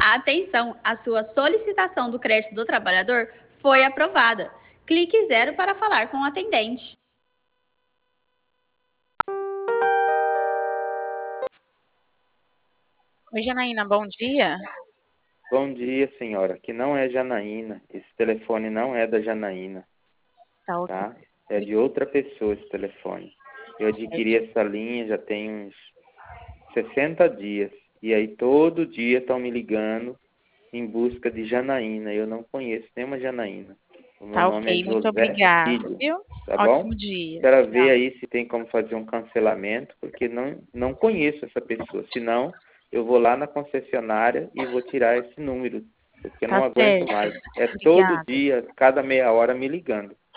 Atenção, a sua solicitação do crédito do trabalhador foi aprovada. Clique 0 para falar com o atendente. Oi, Janaína, bom dia. Bom dia, senhora. Que não é Janaína. Esse telefone não é da Janaína, Tá, ok. tá? É de outra pessoa esse telefone. Eu adquiri essa linha já tem uns 60 dias. E aí todo dia estão me ligando em busca de Janaína. Eu não conheço nenhuma Janaína. O meu Tá, nome é ok. Muito José obrigada, Filho, viu? tá bom? Ótimo dia. Quero ver Tchau. aí se tem como fazer um cancelamento, porque não conheço essa pessoa. Senão, eu vou lá na concessionária e vou tirar esse número, porque eu Tá não aguento certo. mais. É todo Obrigada. dia, cada meia hora, me ligando.